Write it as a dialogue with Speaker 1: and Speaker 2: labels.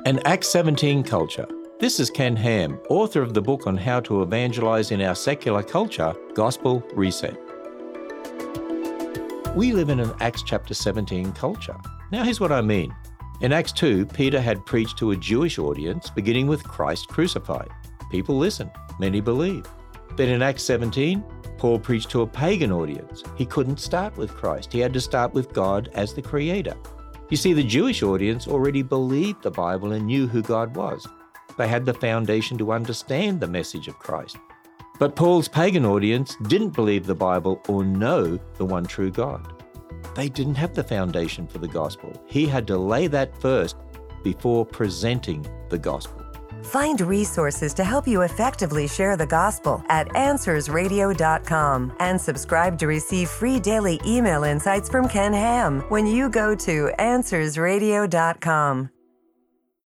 Speaker 1: An Acts 17 culture. This is Ken Ham, author of the book on how to evangelize in our secular culture, Gospel Reset. We live in an Acts chapter 17 culture. Now here's what I mean. In Acts 2, Peter had preached to a Jewish audience, beginning with Christ crucified. People listened, many believed. But in Acts 17, Paul preached to a pagan audience. He couldn't start with Christ. He had to start with God as the Creator. You see, the Jewish audience already believed the Bible and knew who God was. They had the foundation to understand the message of Christ. But Paul's pagan audience didn't believe the Bible or know the one true God. They didn't have the foundation for the gospel. He had to lay that first before presenting the gospel.
Speaker 2: Find resources to help you effectively share the gospel at AnswersRadio.com and subscribe to receive free daily email insights from Ken Ham when you go to AnswersRadio.com.